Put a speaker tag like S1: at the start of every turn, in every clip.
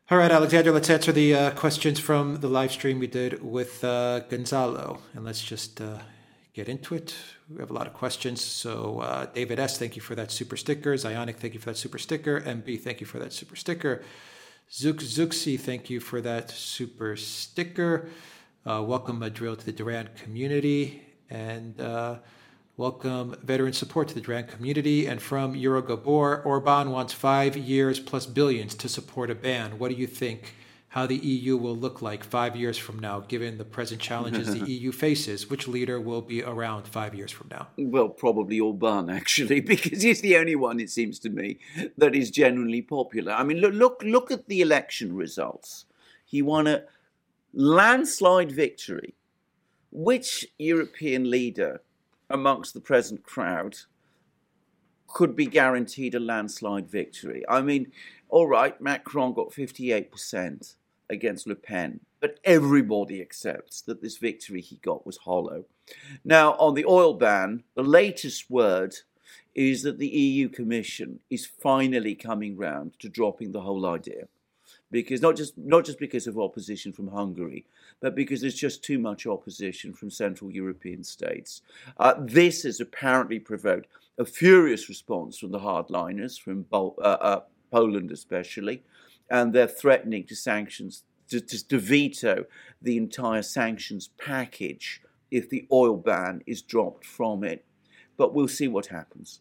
S1: All right, Alexander, let's answer the questions from the live stream we did with Gonzalo. And let's just get into it. We have a lot of questions. So, David S., thank you for that super sticker. Zionic, thank you for that super sticker. MB, thank you for that super sticker. Zuxi, thank you for that super sticker. Welcome, Madril, to the Duran community. And welcome, veteran support to the Duran community. And from Eurogabor, Orban wants 5 years plus billions to support a ban. What do you think how the EU will look like 5 years from now, given the present challenges the EU faces? Which leader will be around 5 years from now?
S2: Well, probably Orban, actually, because he's the only one, it seems to me, that is generally popular. I mean, look at the election results. He won a landslide victory. Which European leader amongst the present crowd could be guaranteed a landslide victory? I mean, all right, Macron got 58% against Le Pen, but everybody accepts that this victory he got was hollow. Now, on the oil ban, the latest word is that the EU Commission is finally coming round to dropping the whole idea. Because not just because of opposition from Hungary, but because there's just too much opposition from Central European states. This has apparently provoked a furious response from the hardliners, from Poland especially, and they're threatening to sanctions, to veto the entire sanctions package if the oil ban is dropped from it. But we'll see what happens.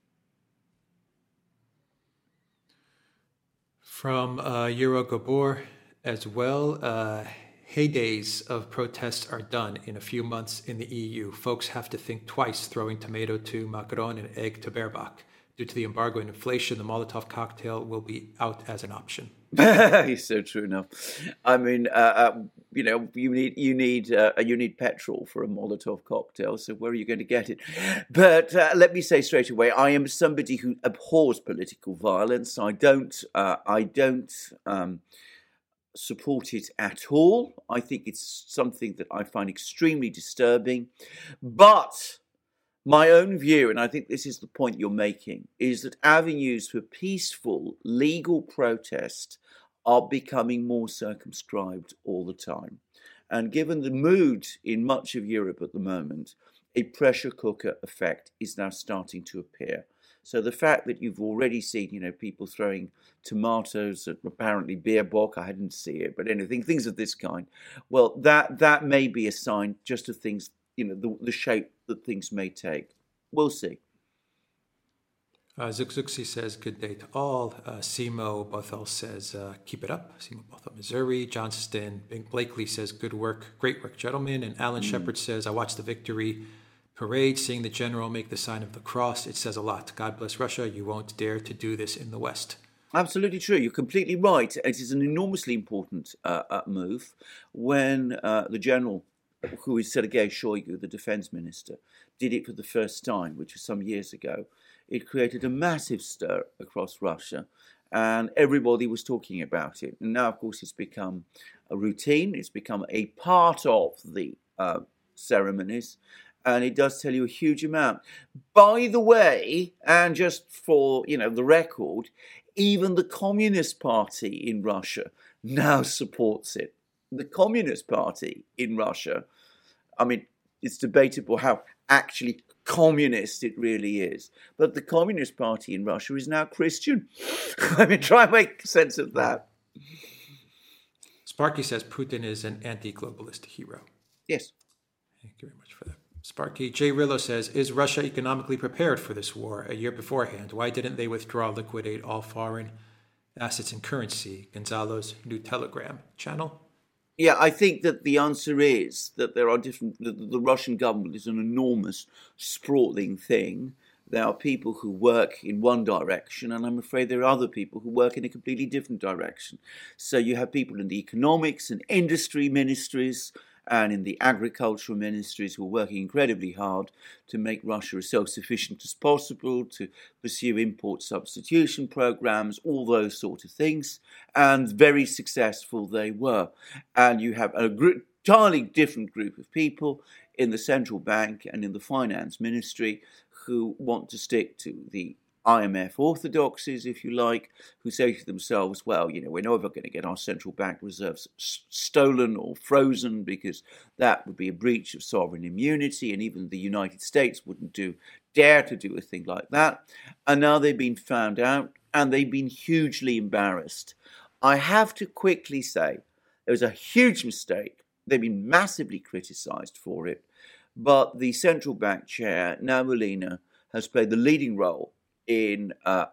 S1: From Eurogabor as well, heydays of protests are done in a few months in the EU. Folks have to think twice throwing tomato to Macron and egg to Baerbock. Due to the embargo and inflation, the Molotov cocktail will be out as an option.
S2: It's so true enough. I mean, you need petrol for a Molotov cocktail. So where are you going to get it? But let me say straight away, I am somebody who abhors political violence. I don't support it at all. I think it's something that I find extremely disturbing. But my own view, and I think this is the point you're making, is that avenues for peaceful, legal protest are becoming more circumscribed all the time. And given the mood in much of Europe at the moment, a pressure cooker effect is now starting to appear. So the fact that you've already seen, people throwing tomatoes at apparently Baerbock, I didn't see it, but anything, things of this kind, well, that may be a sign just of things, the shape that things may take. We'll see.
S1: Zuxuxi says, good day to all. Simo Bothell says, keep it up. Simo Bothell, Missouri. Johnston Blakely says, good work. Great work, gentlemen. And Alan Shepard says, I watched the victory parade, seeing the general make the sign of the cross. It says a lot. God bless Russia. You won't dare to do this in the West.
S2: Absolutely true. You're completely right. It is an enormously important move when the general, who is Sergei Shoigu, the defense minister, did it for the first time, which was some years ago. It created a massive stir across Russia, and everybody was talking about it. And now, of course, it's become a routine. It's become a part of the ceremonies, and it does tell you a huge amount. By the way, and just for the record, even the Communist Party in Russia now supports it. The Communist Party in Russia, I mean, it's debatable how actually communist it really is. But the Communist Party in Russia is now Christian. I mean, try and make sense of that.
S1: Sparky says Putin is an anti-globalist hero.
S2: Yes.
S1: Thank you very much for that. Sparky. Jay Rillo says, is Russia economically prepared for this war a year beforehand? Why didn't they withdraw, liquidate all foreign assets and currency? Gonzalo's New Telegram channel.
S2: Yeah, I think that the answer is that there are the Russian government is an enormous, sprawling thing. There are people who work in one direction, and I'm afraid there are other people who work in a completely different direction. So you have people in the economics and industry ministries and in the agricultural ministries who are working incredibly hard to make Russia as self-sufficient as possible, to pursue import substitution programs, all those sort of things. And very successful they were. And you have a entirely different group of people in the central bank and in the finance ministry who want to stick to the IMF orthodoxies, if you like, who say to themselves, well, we're never going to get our central bank reserves stolen or frozen because that would be a breach of sovereign immunity, and even the United States wouldn't dare to do a thing like that. And now they've been found out, and they've been hugely embarrassed. I have to quickly say it was a huge mistake. They've been massively criticised for it. But the central bank chair, Now Molina, has played the leading role in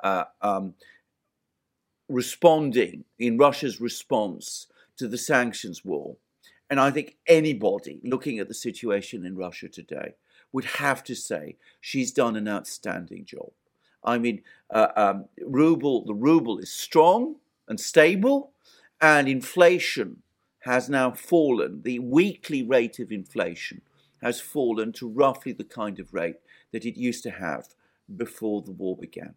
S2: responding, in Russia's response to the sanctions war. And I think anybody looking at the situation in Russia today would have to say she's done an outstanding job. I mean, the ruble is strong and stable, and inflation has now fallen. The weekly rate of inflation has fallen to roughly the kind of rate that it used to have before the war began.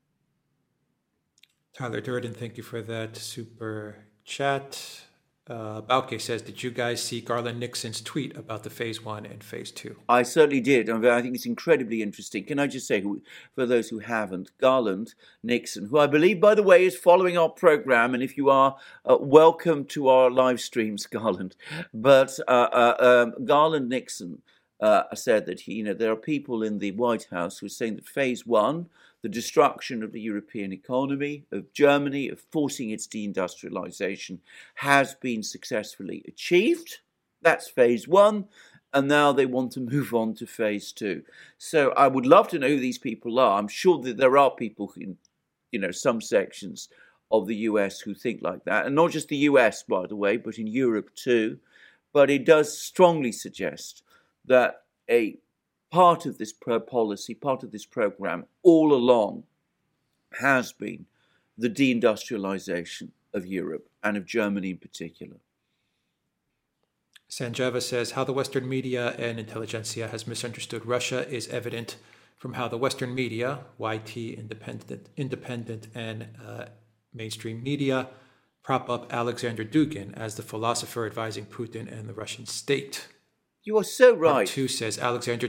S1: Tyler Durden, thank you for that super chat. Bauke says, did you guys see Garland Nixon's tweet about the phase 1 and phase 2?
S2: I certainly did. I think it's incredibly interesting. Can I just say, for those who haven't, Garland Nixon, who I believe, by the way, is following our program, and if you are, welcome to our live streams, Garland. But Garland Nixon said that there are people in the White House who are saying that phase 1, the destruction of the European economy, of Germany, of forcing its deindustrialization, has been successfully achieved. That's phase 1. And now they want to move on to phase 2. So I would love to know who these people are. I'm sure that there are people in some sections of the US who think like that. And not just the US, by the way, but in Europe too. But it does strongly suggest that a part of this policy, part of this program, all along has been the deindustrialization of Europe and of Germany in particular.
S1: Sanjava says, how the Western media and intelligentsia has misunderstood Russia is evident from how the Western media, YT, independent and mainstream media, prop up Alexander Dugin as the philosopher advising Putin and the Russian state.
S2: You are so right.
S1: Part 2 says Alexander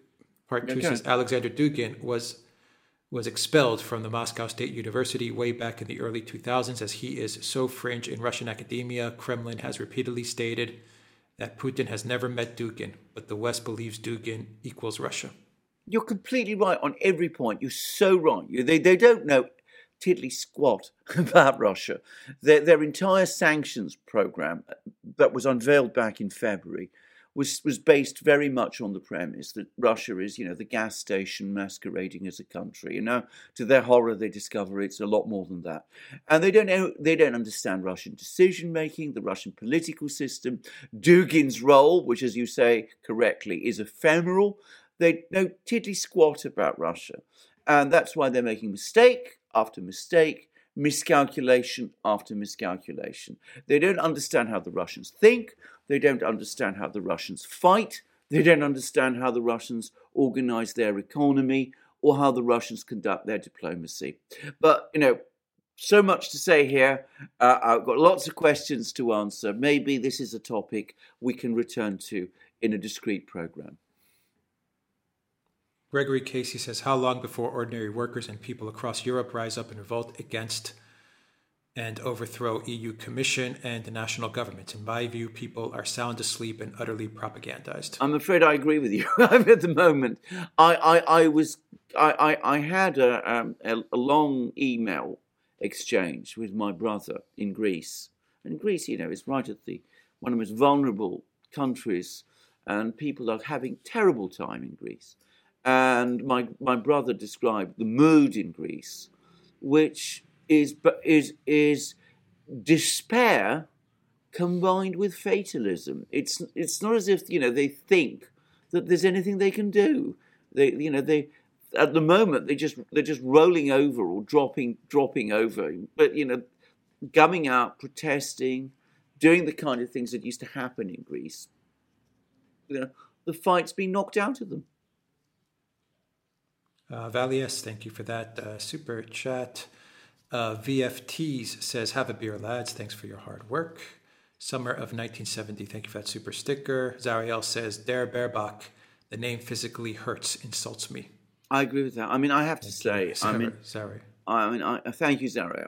S1: Dugin was expelled from the Moscow State University way back in the early 2000s as he is so fringe in Russian academia. Kremlin has repeatedly stated that Putin has never met Dugin, but the West believes Dugin equals Russia.
S2: You're completely right on every point. You're so right. They don't know tiddly squat about Russia. Their entire sanctions program that was unveiled back in February was based very much on the premise that Russia is, the gas station masquerading as a country. To their horror, they discover it's a lot more than that. And they don't understand Russian decision-making, the Russian political system, Dugin's role, which, as you say correctly, is ephemeral. They know tiddly squat about Russia. And that's why they're making mistake after mistake, miscalculation after miscalculation. They don't understand how the Russians think. They don't understand how the Russians fight. They don't understand how the Russians organize their economy or how the Russians conduct their diplomacy. But, so much to say here. I've got lots of questions to answer. Maybe this is a topic we can return to in a discrete program.
S1: Gregory Casey says, how long before ordinary workers and people across Europe rise up and revolt against and overthrow EU Commission and the national government? In my view, people are sound asleep and utterly propagandized.
S2: I'm afraid I agree with you. At the moment, I had a long email exchange with my brother in Greece. And Greece, is right at one of the most vulnerable countries, and people are having terrible time in Greece. And my brother described the mood in Greece, which is despair combined with fatalism. It's not as if they think that there's anything they can do. They at the moment they're just rolling over or dropping over. But gumming out, protesting, doing the kind of things that used to happen in Greece. The fight's been knocked out of them.
S1: Valias, thank you for that super chat. VFTs says, have a beer, lads. Thanks for your hard work. Summer of 1970, thank you for that super sticker. Zariel says, Der Baerbock, the name physically hurts, insults me.
S2: I agree with that. I mean, I have to say,
S1: Sorry.
S2: Thank you, Zariel.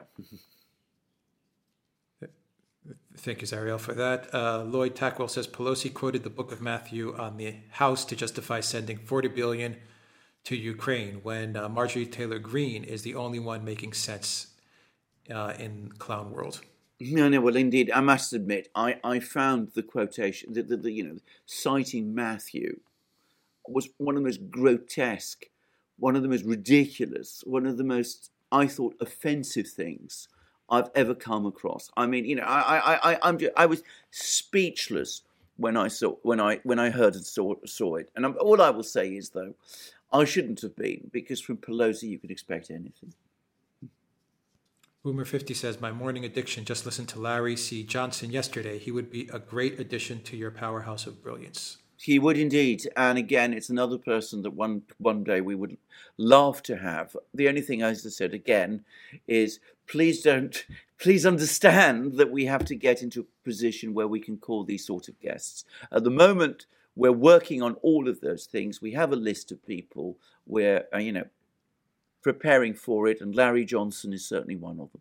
S1: Thank you, Zariel, for that. Lloyd Tackwell says Pelosi quoted the Book of Matthew on the House to justify sending $40 billion to Ukraine when Marjorie Taylor Greene is the only one making sense in clown world.
S2: No, well, indeed, I must admit, I found the quotation, citing Matthew was one of the most grotesque, one of the most ridiculous, one of the most, I thought, offensive things I've ever come across. I mean, I was speechless when I heard and saw it. And all I will say is, though, I shouldn't have been, because from Pelosi you could expect anything.
S1: Boomer50 says, my morning addiction just listened to Larry C. Johnson yesterday. He would be a great addition to your powerhouse of brilliance.
S2: He would indeed. And again, it's another person that one day we would love to have. The only thing, as I said again, is please understand that we have to get into a position where we can call these sort of guests. At the moment, we're working on all of those things. We have a list of people. We're, preparing for it, and Larry Johnson is certainly one of them.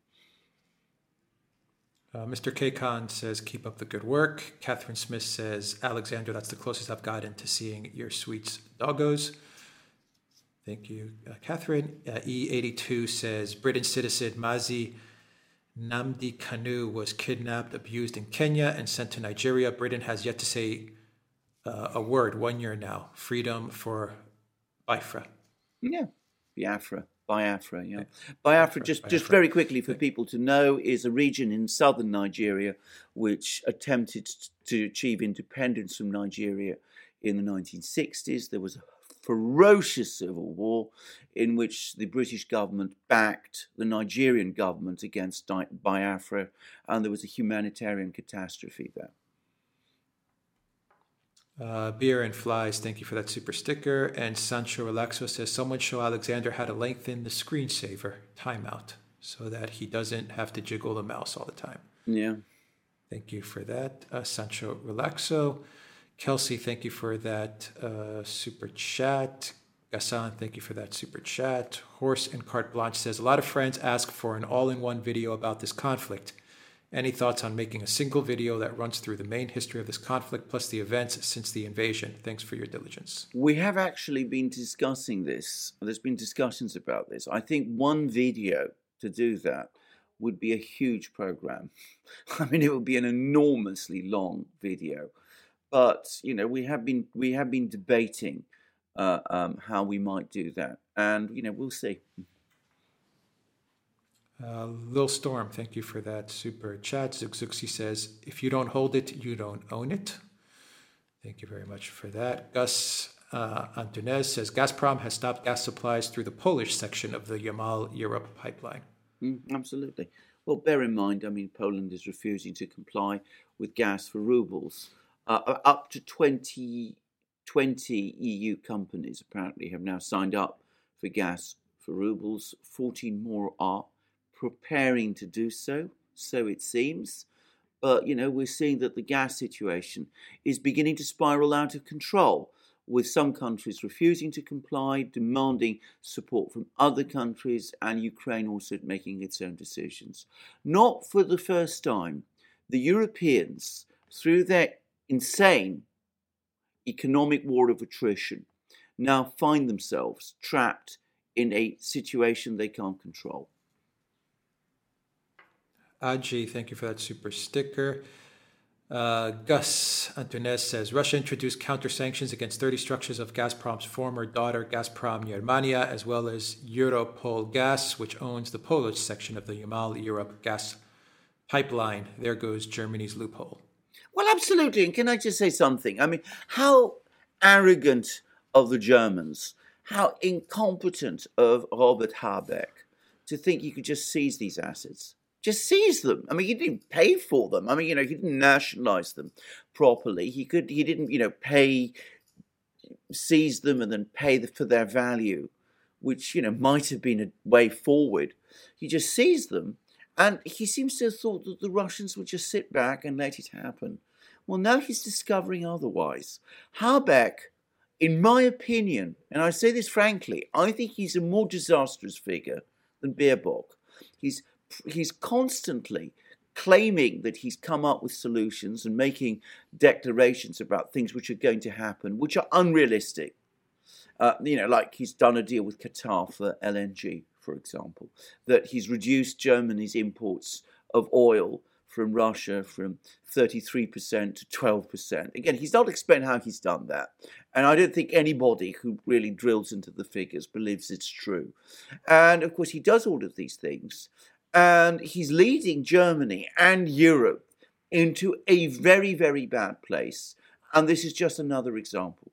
S1: Mr. K. Khan says, keep up the good work. Catherine Smith says, Alexander, that's the closest I've gotten to seeing your sweets doggos. Thank you, Catherine. E82 says, Britain citizen Mazi Namdi Kanu was kidnapped, abused in Kenya, and sent to Nigeria. Britain has yet to say a word, 1 year now. Freedom for Biafra.
S2: Yeah, Biafra, yeah. Biafra, just very quickly for people to know, is a region in southern Nigeria which attempted to achieve independence from Nigeria in the 1960s. There was a ferocious civil war in which the British government backed the Nigerian government against Biafra, and there was a humanitarian catastrophe there.
S1: Beer and Flies, thank you for that super sticker. And Sancho Relaxo says, someone show Alexander how to lengthen the screensaver timeout so that he doesn't have to jiggle the mouse all the time.
S2: Yeah.
S1: Thank you for that, Sancho Relaxo. Kelsey, thank you for that super chat. Gassan, thank you for that super chat. Horse and Carte Blanche says, a lot of friends ask for an all-in-one video about this conflict. Any thoughts on making a single video that runs through the main history of this conflict plus the events since the invasion? Thanks for your diligence.
S2: We have actually been discussing this. There's been discussions about this. I think one video to do that would be a huge program. I mean, it would be an enormously long video. But, we have been debating how we might do that. And, we'll see.
S1: Lil Storm, thank you for that super chat. Zugzuxi says, if you don't hold it, you don't own it. Thank you very much for that. Gus Antunez says, Gazprom has stopped gas supplies through the Polish section of the Yamal-Europe pipeline.
S2: Absolutely. Well, bear in mind, Poland is refusing to comply with gas for rubles. Up to 20 EU companies apparently have now signed up for gas for rubles. 14 more are preparing to do so it seems. But, we're seeing that the gas situation is beginning to spiral out of control, with some countries refusing to comply, demanding support from other countries, and Ukraine also making its own decisions. Not for the first time, the Europeans, through their insane economic war of attrition, now find themselves trapped in a situation they can't control.
S1: Aji, thank you for that super sticker. Gus Antunes says, Russia introduced counter-sanctions against 30 structures of Gazprom's former daughter, Gazprom Germania, as well as Europol Gas, which owns the Polish section of the Yamal-Europe gas pipeline. There goes Germany's loophole.
S2: Well, absolutely. And can I just say something? How arrogant of the Germans, how incompetent of Robert Habeck to think you could just seize these assets. Just seize them. He didn't pay for them. He didn't nationalize them properly. He didn't, seize them and then pay for their value, which, might have been a way forward. He just seized them. And he seems to have thought that the Russians would just sit back and let it happen. Well, now he's discovering otherwise. Habeck in my opinion, and I say this frankly, I think he's a more disastrous figure than Baerbock. He's constantly claiming that he's come up with solutions and making declarations about things which are going to happen, which are unrealistic. Like he's done a deal with Qatar for LNG, for example, that he's reduced Germany's imports of oil from Russia from 33% to 12%. Again, he's not explained how he's done that. And I don't think anybody who really drills into the figures believes it's true. And of course, he does all of these things. And he's leading Germany and Europe into a very, very bad place. And this is just another example.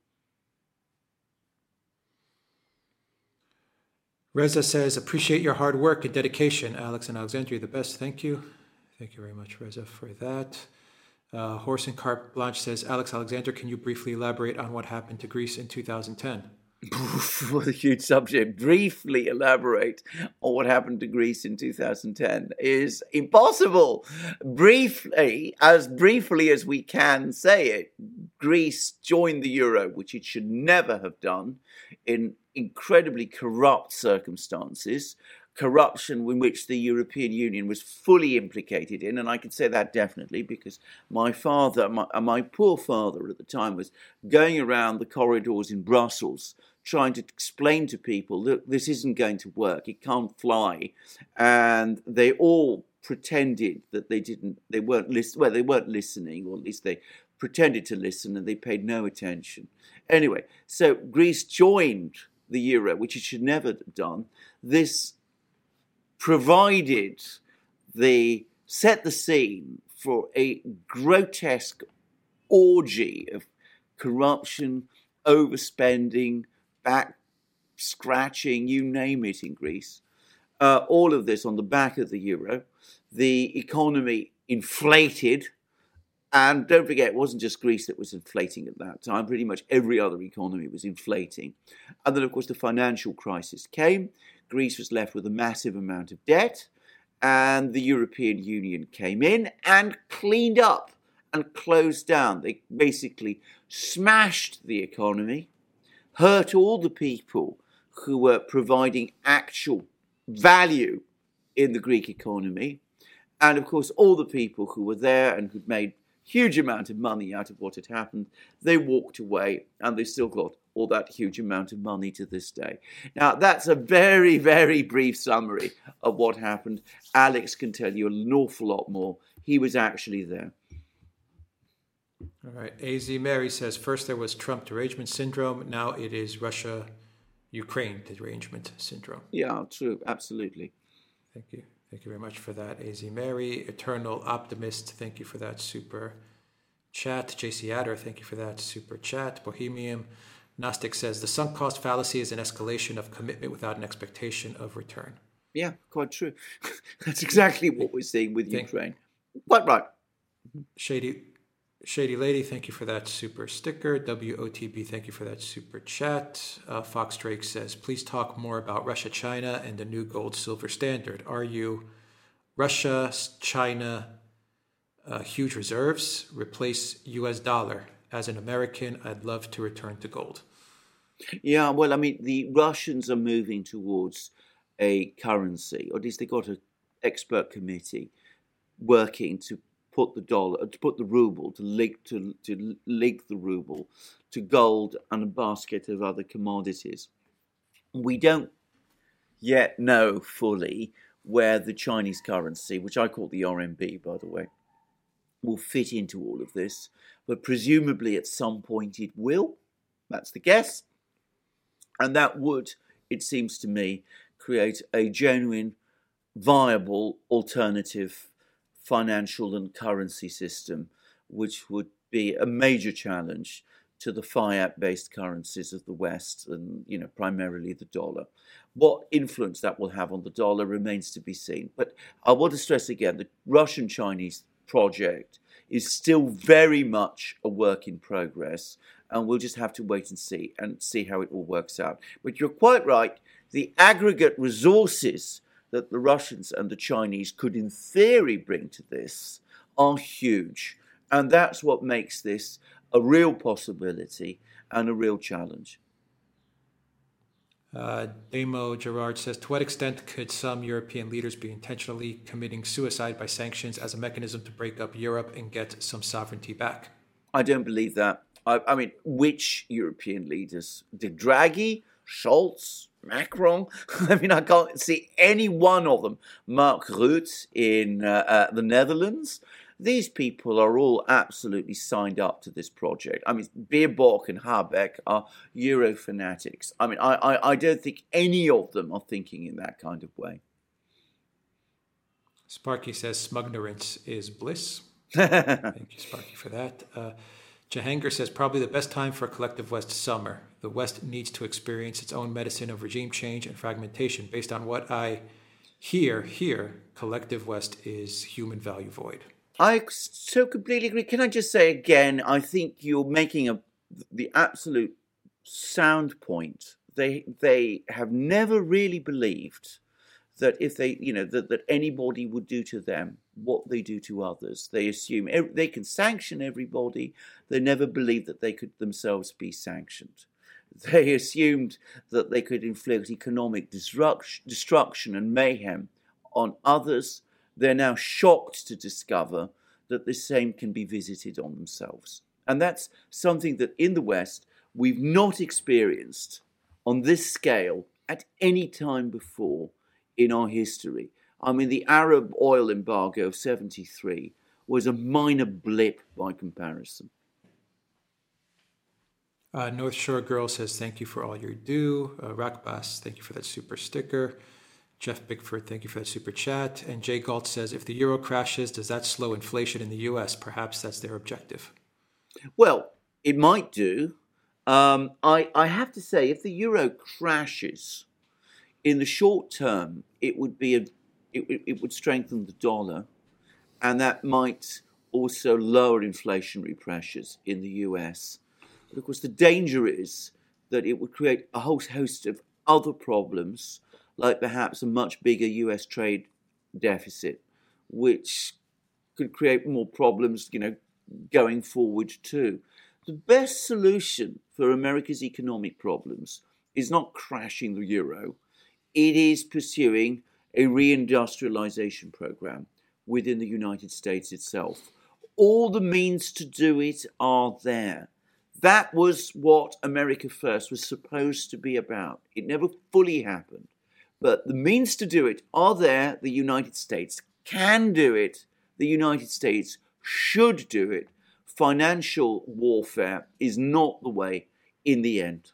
S1: Reza says, appreciate your hard work and dedication. Alex and Alexandria, the best. Thank you. Thank you very much, Reza, for that. Horse and Carte Blanche says, Alex Alexander, can you briefly elaborate on what happened to Greece in 2010?
S2: What a huge subject. Briefly elaborate on what happened to Greece in 2010 is impossible. As briefly as we can say it, Greece joined the euro, which it should never have done, in incredibly corrupt circumstances. Corruption in which the European Union was fully implicated in, and I can say that definitely because my father, my poor father at the time, was going around the corridors in Brussels trying to explain to people, look, this isn't going to work, it can't fly, and they all pretended that they weren't listening, or at least they pretended to listen, and they paid no attention. Anyway, so Greece joined the euro, which it should never have done. This set the scene for a grotesque orgy of corruption, overspending, back scratching, you name it, in Greece. All of this on the back of the euro. The economy inflated. And don't forget, it wasn't just Greece that was inflating at that time. Pretty much every other economy was inflating. And then, of course, the financial crisis came. Greece was left with a massive amount of debt. And the European Union came in and cleaned up and closed down. They basically smashed the economy, hurt all the people who were providing actual value in the Greek economy. And, of course, all the people who were there and who'd made huge amount of money out of what had happened, they walked away, and they still got all that huge amount of money to this day. Now, that's a very, very brief summary of what happened. Alex can tell you an awful lot more. He was actually there.
S1: All right. AZ Mary says, first there was Trump derangement syndrome. Now it is Russia-Ukraine derangement syndrome.
S2: Yeah, true. Absolutely.
S1: Thank you. Thank you very much for that, AZ Mary. Eternal Optimist, thank you for that super chat. JC Adder, thank you for that super chat. Bohemian Gnostic says, the sunk cost fallacy is an escalation of commitment without an expectation of return.
S2: Yeah, quite true. That's exactly what we're seeing with Ukraine. Quite right.
S1: Shady Lady, thank you for that super sticker. WOTB, thank you for that super chat. Fox Drake says, please talk more about Russia, China, and the new gold silver standard. Are you Russia, China, huge reserves, replace US dollar? As an American, I'd love to return to gold.
S2: Yeah, well, I mean, the Russians are moving towards a currency, or at least they got an expert committee working to put the ruble, to link the ruble to gold and a basket of other commodities. We don't yet know fully where the Chinese currency, which I call the RMB, by the way, will fit into all of this. But presumably at some point it will. That's the guess. And that would, it seems to me, create a genuine, viable alternative financial and currency system, which would be a major challenge to the fiat-based currencies of the West and, primarily the dollar. What influence that will have on the dollar remains to be seen. But I want to stress again, the Russian-Chinese project is still very much a work in progress, and we'll just have to wait and see how it all works out. But you're quite right, the aggregate resources that the Russians and the Chinese could in theory bring to this are huge. And that's what makes this a real possibility and a real challenge.
S1: Damo Gerard says, to what extent could some European leaders be intentionally committing suicide by sanctions as a mechanism to break up Europe and get some sovereignty back?
S2: I don't believe that. I mean, which European leaders? Did Draghi, Scholz, Macron? I mean, I can't see any one of them. Mark Rutte in the Netherlands. These people are all absolutely signed up to this project. I mean, Baerbock and Habeck are Euro fanatics. I mean, I don't think any of them are thinking in that kind of way.
S1: Sparky says, smugnorance is bliss. Thank you, Sparky, for that. Jahanger says, probably the best time for a collective West summer. The West needs to experience its own medicine of regime change and fragmentation. Based on what I hear here, collective West is human value void.
S2: I so completely agree. Can I just say again, I think you're making the absolute sound point. They have never really believed that if they, that anybody would do to them what they do to others. They assume they can sanction everybody. They never believed that they could themselves be sanctioned. They assumed that they could inflict economic destruction and mayhem on others. They're now shocked to discover that the same can be visited on themselves. And that's something that in the West we've not experienced on this scale at any time before in our history. I mean, the Arab oil embargo of 1973 was a minor blip by comparison.
S1: North Shore Girl says, thank you for all you do. Rakbas, thank you for that super sticker. Jeff Bickford, thank you for that super chat. And Jay Galt says, if the euro crashes, does that slow inflation in the U.S.? Perhaps that's their objective.
S2: Well, it might do. I have to say, if the euro crashes, in the short term, it would be it would strengthen the dollar, and that might also lower inflationary pressures in the U.S. But of course, the danger is that it would create a whole host of other problems, like perhaps a much bigger US trade deficit, which could create more problems, going forward too. The best solution for America's economic problems is not crashing the euro. It is pursuing a reindustrialization program within the United States itself. All the means to do it are there. That was what America First was supposed to be about. It never fully happened. But the means to do it are there. The United States can do it. The United States should do it. Financial warfare is not the way in the end.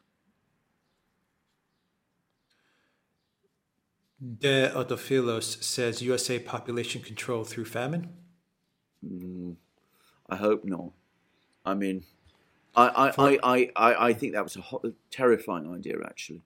S1: De Autophilos says, USA population control through famine?
S2: I hope not. I mean, I think that was a terrifying idea, actually.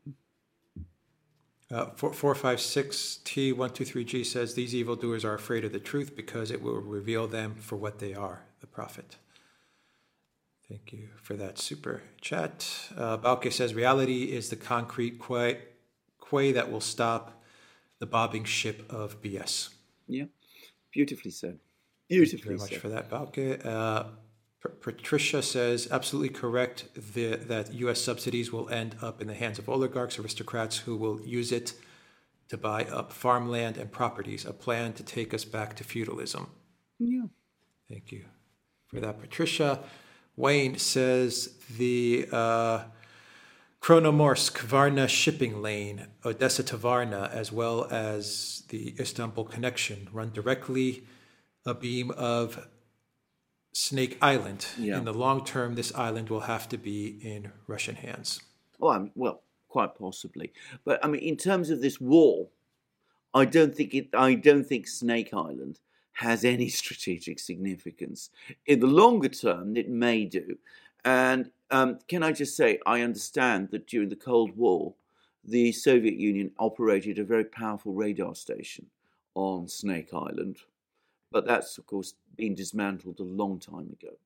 S1: 456T123G says, these evildoers are afraid of the truth because it will reveal them for what they are, the prophet. Thank you for that super chat. Balke says, reality is the concrete quay that will stop the bobbing ship of BS.
S2: Yeah, beautifully said. Beautifully said.
S1: Thank you very much for that, Balke. Patricia says, absolutely correct that U.S. subsidies will end up in the hands of oligarchs, aristocrats who will use it to buy up farmland and properties, a plan to take us back to feudalism.
S2: Yeah.
S1: Thank you for that, Patricia. Wayne says the Kronomorsk Varna shipping lane, Odessa to Varna, as well as the Istanbul connection, run directly abeam of Snake Island.
S2: Yeah.
S1: In the long term, this island will have to be in Russian hands.
S2: Well, quite possibly. But I mean, in terms of this war, I don't think Snake Island has any strategic significance. In the longer term, it may do. And can I just say, I understand that during the Cold War, the Soviet Union operated a very powerful radar station on Snake Island. But that's, of course, been dismantled a long time ago.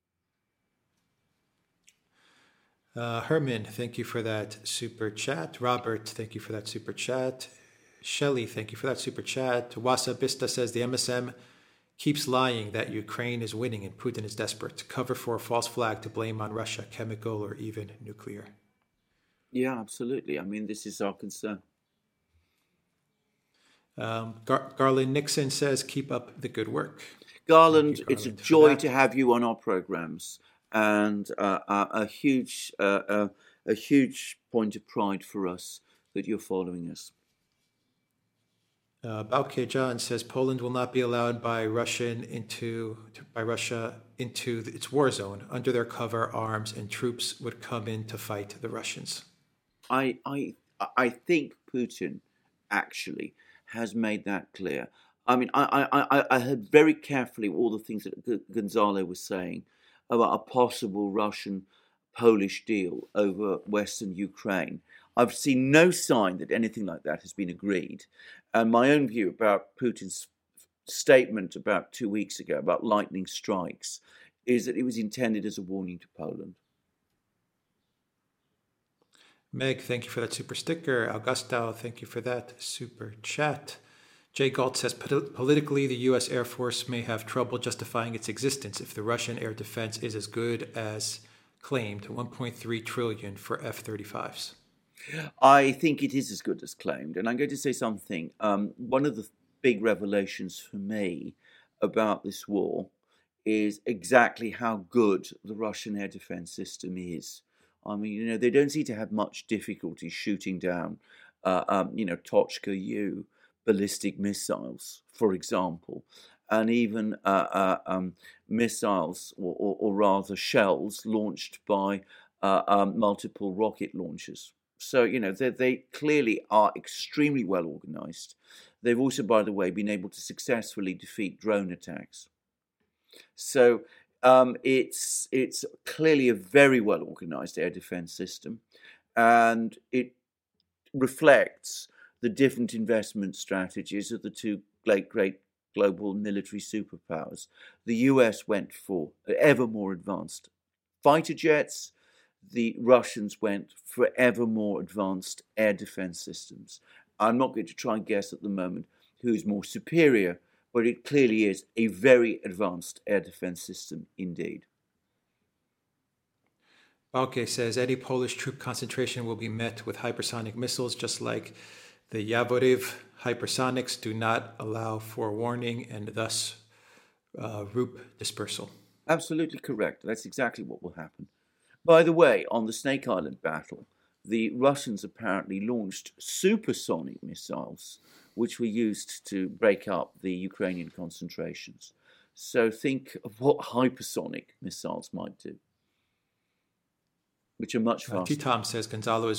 S1: Herman, thank you for that super chat. Robert, thank you for that super chat. Shelley, thank you for that super chat. Wasa Bista says the MSM keeps lying that Ukraine is winning and Putin is desperate to cover for a false flag to blame on Russia, chemical or even nuclear.
S2: Yeah, absolutely. I mean, this is our concern.
S1: Garland Nixon says, keep up the good work.
S2: Garland, it's a joy to have you on our programs, and a huge point of pride for us that you're following us.
S1: Balke John says Poland will not be allowed by Russia into its war zone. Under their cover, arms and troops would come in to fight the Russians.
S2: I think Putin actually has made that clear. I mean, I heard very carefully all the things that Gonzalo was saying about a possible Russian-Polish deal over Western Ukraine. I've seen no sign that anything like that has been agreed. And my own view about Putin's statement about 2 weeks ago about lightning strikes is that it was intended as a warning to Poland.
S1: Meg, thank you for that super sticker. Augusto, thank you for that super chat. Jay Galt says, politically, the U.S. Air Force may have trouble justifying its existence if the Russian air defense is as good as claimed, $1.3 trillion for F-35s.
S2: I think it is as good as claimed. And I'm going to say something. One of the big revelations for me about this war is exactly how good the Russian air defense system is. I mean, they don't seem to have much difficulty shooting down, Tochka-U ballistic missiles, for example, and even missiles or rather shells launched by multiple rocket launchers. So, they clearly are extremely well organized. They've also, by the way, been able to successfully defeat drone attacks. So it's clearly a very well organized air defense system, and it reflects the different investment strategies of the two great global military superpowers. The US went for ever more advanced fighter jets. The Russians went for ever more advanced air defense systems. I'm not going to try and guess at the moment who's more superior, but it clearly is a very advanced air defense system indeed.
S1: Balke says any Polish troop concentration will be met with hypersonic missiles, just like the Yavoriv hypersonics do not allow forewarning and thus RUP dispersal.
S2: Absolutely correct. That's exactly what will happen. By the way, on the Snake Island battle, the Russians apparently launched supersonic missiles, which were used to break up the Ukrainian concentrations. So think of what hypersonic missiles might do, which are much faster.
S1: T-Tom says Gonzalo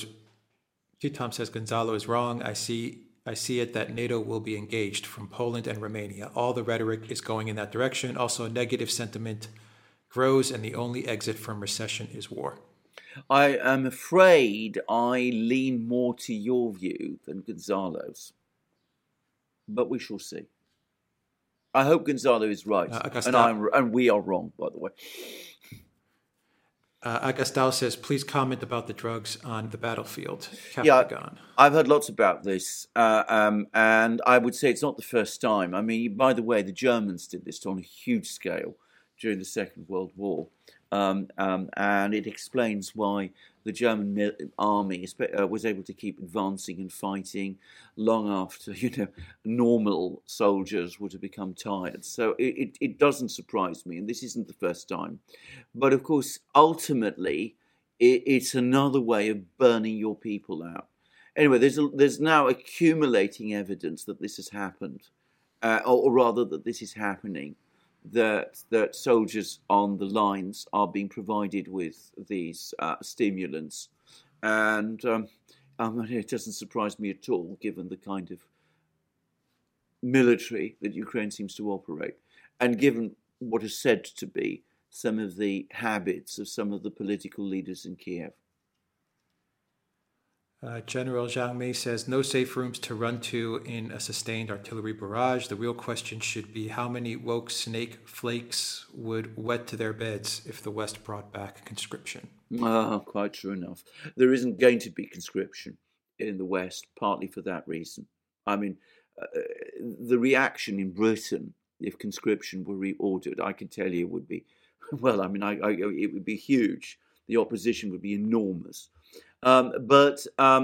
S1: is wrong. I see it that NATO will be engaged from Poland and Romania. All the rhetoric is going in that direction. Also, negative sentiment grows, and the only exit from recession is war.
S2: I am afraid I lean more to your view than Gonzalo's, but we shall see. I hope Gonzalo is right, and we are wrong, by the way.
S1: Agastao says, please comment about the drugs on the battlefield.
S2: Yeah, I've heard lots about this, and I would say it's not the first time. I mean, by the way, the Germans did this on a huge scale during the Second World War, and it explains why the German army was able to keep advancing and fighting long after normal soldiers would have become tired. So it doesn't surprise me, and this isn't the first time. But of course, ultimately, it's another way of burning your people out. Anyway, there's now accumulating evidence that this has happened, or rather that this is happening. That soldiers on the lines are being provided with these stimulants, and it doesn't surprise me at all, given the kind of military that Ukraine seems to operate, and given what is said to be some of the habits of some of the political leaders in Kiev.
S1: General Zhang Mei says, no safe rooms to run to in a sustained artillery barrage. The real question should be how many woke snake flakes would wet to their beds if the West brought back conscription?
S2: Quite true enough. There isn't going to be conscription in the West, partly for that reason. I mean, the reaction in Britain if conscription were reordered, I can tell you it would be, well, I mean, it would be huge. The opposition would be enormous. But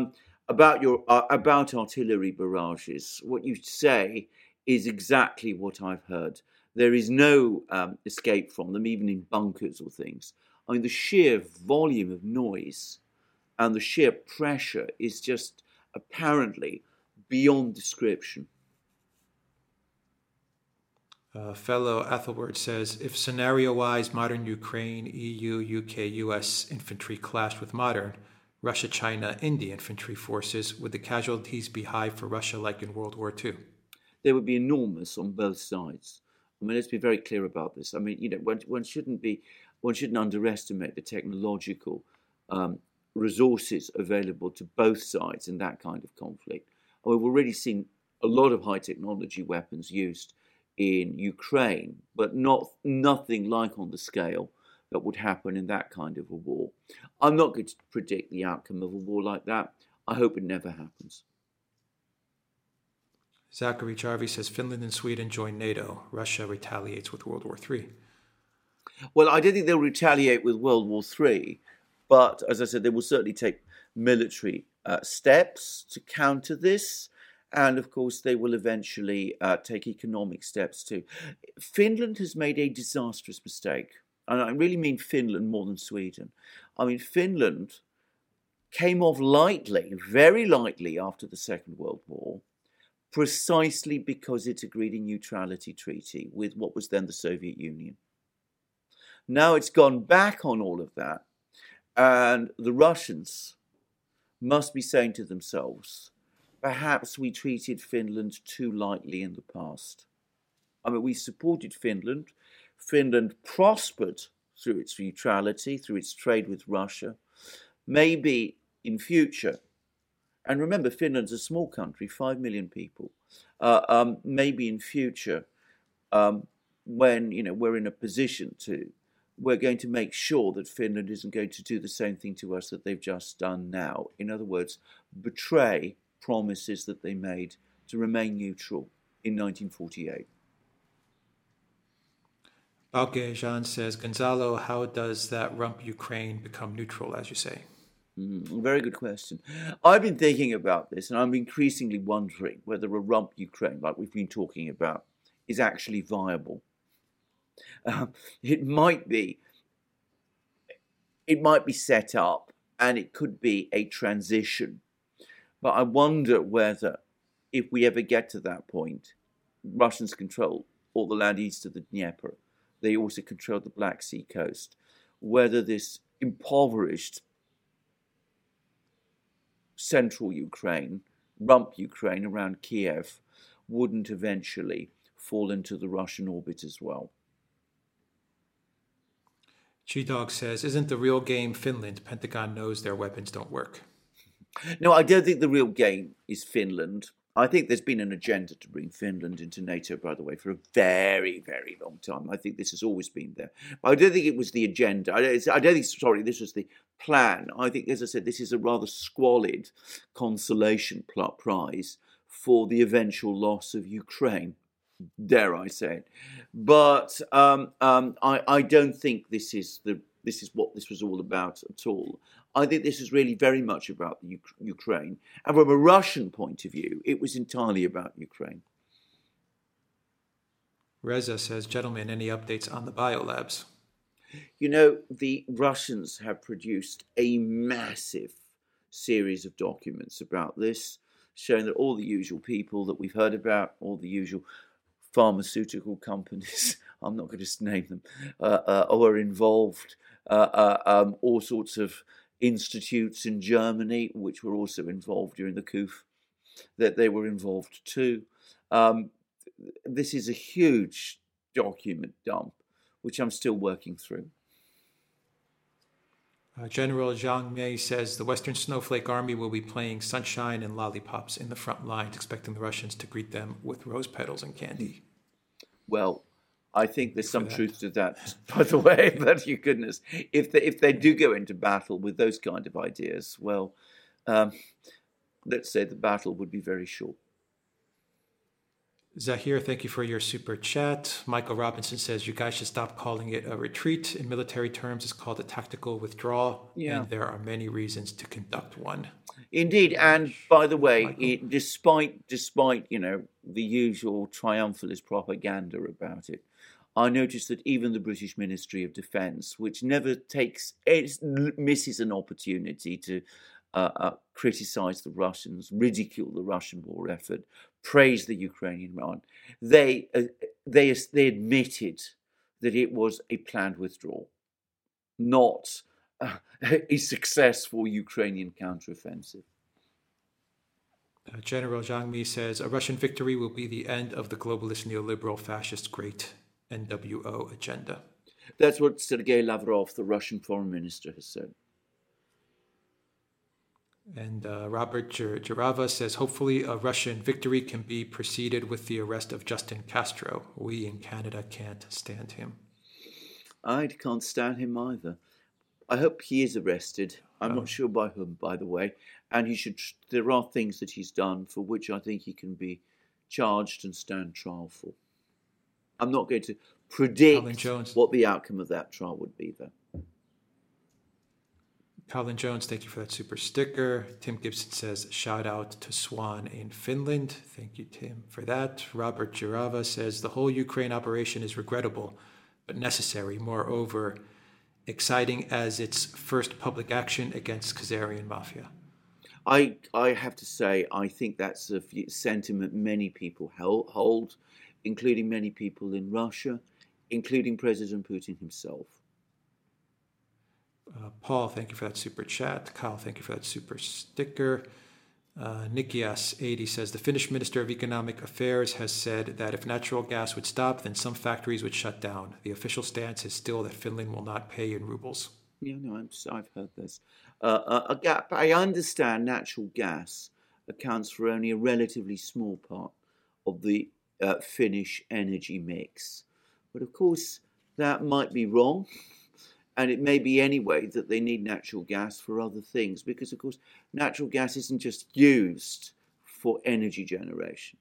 S2: about artillery barrages, what you say is exactly what I've heard. There is no escape from them, even in bunkers or things. I mean, the sheer volume of noise and the sheer pressure is just apparently beyond description.
S1: Fellow Ethelward says, if scenario-wise modern Ukraine, EU, UK, US infantry clashed with modern Russia, China, India infantry forces, would the casualties be high for Russia like in World War II?
S2: They would be enormous on both sides. I mean, let's be very clear about this. I mean, one shouldn't underestimate the technological resources available to both sides in that kind of conflict. I mean, we've already seen a lot of high technology weapons used in Ukraine, but nothing like on the scale that would happen in that kind of a war. I'm not going to predict the outcome of a war like that. I hope it never happens.
S1: Zachary Jarvie says Finland and Sweden join NATO. Russia retaliates with World War III.
S2: Well, I don't think they'll retaliate with World War III, but as I said, they will certainly take military steps to counter this. And of course, they will eventually take economic steps too. Finland has made a disastrous mistake. And I really mean Finland more than Sweden. I mean, Finland came off lightly, very lightly after the Second World War, precisely because it agreed a neutrality treaty with what was then the Soviet Union. Now it's gone back on all of that, and the Russians must be saying to themselves, perhaps we treated Finland too lightly in the past. I mean, we supported Finland. Finland prospered through its neutrality, through its trade with Russia. Maybe in future, and remember, Finland's a small country, 5 million people. Maybe in future, when we're in a position to, we're going to make sure that Finland isn't going to do the same thing to us that they've just done now. In other words, betray promises that they made to remain neutral in 1948.
S1: Balke Jean says, Gonzalo, how does that rump Ukraine become neutral, as you say?
S2: Very good question. I've been thinking about this, and I'm increasingly wondering whether a rump Ukraine, like we've been talking about, is actually viable. It might be set up, and it could be a transition. But I wonder whether, if we ever get to that point, Russians control all the land east of the Dnieper. They also control the Black Sea coast. Whether this impoverished central Ukraine, rump Ukraine around Kiev, wouldn't eventually fall into the Russian orbit as well.
S1: G-Dog says, isn't the real game Finland? Pentagon knows their weapons don't work.
S2: No, I don't think the real game is Finland. I think there's been an agenda to bring Finland into NATO, by the way, for a very, very long time. I think this has always been there. But I don't think it was the agenda. I don't think, this was the plan. I think, as I said, this is a rather squalid consolation prize for the eventual loss of Ukraine, dare I say it. But I don't think this is what this was all about at all. I think this is really very much about the Ukraine. And from a Russian point of view, it was entirely about Ukraine.
S1: Reza says, gentlemen, any updates on the biolabs?
S2: The Russians have produced a massive series of documents about this, showing that all the usual people that we've heard about, all the usual pharmaceutical companies, I'm not going to name them, are involved, all sorts of institutes in Germany, which were also involved during the coup, that they were involved too. This is a huge document dump, which I'm still working through.
S1: General Zhang Mei says the Western Snowflake Army will be playing Sunshine and Lollipops in the front lines, expecting the Russians to greet them with rose petals and candy.
S2: Well, I think there's some truth to that, by the way, but you goodness, if they do go into battle with those kind of ideas, well, let's say the battle would be very short.
S1: Zahir, thank you for your super chat. Michael Robinson says, you guys should stop calling it a retreat. In military terms, it's called a tactical withdrawal, and there are many reasons to conduct one.
S2: Indeed, and by the way, despite the usual triumphalist propaganda about it, I noticed that even the British Ministry of Defence, which never misses an opportunity to criticise the Russians, ridicule the Russian war effort, praise the Ukrainian one, they admitted that it was a planned withdrawal, not a successful Ukrainian counteroffensive.
S1: General Zhang Mi says, a Russian victory will be the end of the globalist neoliberal fascist great NWO agenda.
S2: That's what Sergei Lavrov, the Russian foreign minister, has said.
S1: And Robert Jarava says, hopefully a Russian victory can be preceded with the arrest of Justin Castro. We in Canada can't stand him.
S2: I can't stand him either. I hope he is arrested. I'm not sure by whom, by the way. And there are things that he's done for which I think he can be charged and stand trial for. I'm not going to predict what the outcome of that trial would be, though.
S1: Colin Jones, thank you for that super sticker. Tim Gibson says, shout out to Swan in Finland. Thank you, Tim, for that. Robert Jarava says, the whole Ukraine operation is regrettable, but necessary. Moreover, exciting as its first public action against Khazarian mafia.
S2: I have to say, I think that's a sentiment many people hold, including many people in Russia, including President Putin himself.
S1: Paul, thank you for that super chat. Kyle, thank you for that super sticker. Nikias80 says, the Finnish Minister of Economic Affairs has said that if natural gas would stop, then some factories would shut down. The official stance is still that Finland will not pay in rubles.
S2: Yeah, no, I've heard this. I understand natural gas accounts for only a relatively small part of the Finnish energy mix. But of course, that might be wrong. And it may be anyway that they need natural gas for other things, because, of course, natural gas isn't just used for energy generation.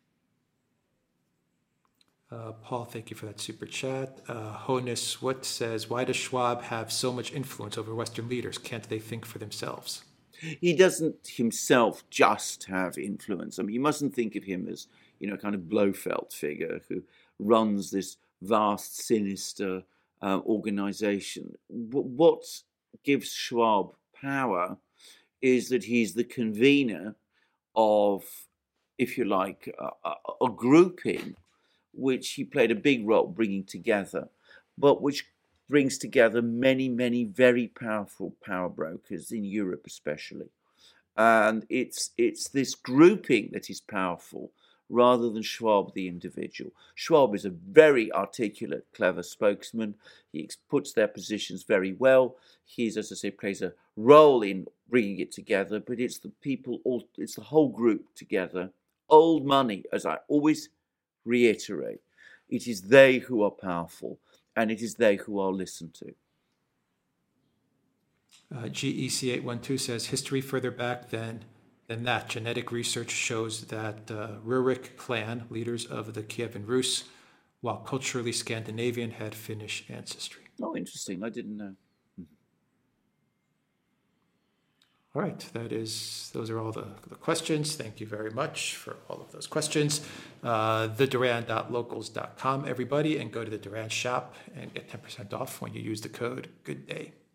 S1: Paul, thank you for that super chat. Honus What says, why does Schwab have so much influence over Western leaders? Can't they think for themselves?
S2: He doesn't himself just have influence. I mean, you mustn't think of him as, kind of Blofeld figure who runs this vast, sinister organization. What gives Schwab power is that he's the convener of, if you like, a grouping which he played a big role bringing together, but which brings together many, many very powerful power brokers in Europe especially. And it's this grouping that is powerful rather than Schwab the individual. Schwab is a very articulate, clever spokesman. He puts their positions very well. He's, as I say, plays a role in bringing it together, but it's the people, it's the whole group together. Old money, as I always reiterate, it is they who are powerful, and it is they who are listened to.
S1: GEC812 says, history further back than that. Genetic research shows that Rurik clan, leaders of the Kievan Rus, while culturally Scandinavian, had Finnish ancestry.
S2: Oh, interesting. I didn't know.
S1: All right, those are all the questions. Thank you very much for all of those questions. TheDuran.locals.com, everybody, and go to the Duran shop and get 10% off when you use the code GOODDAY.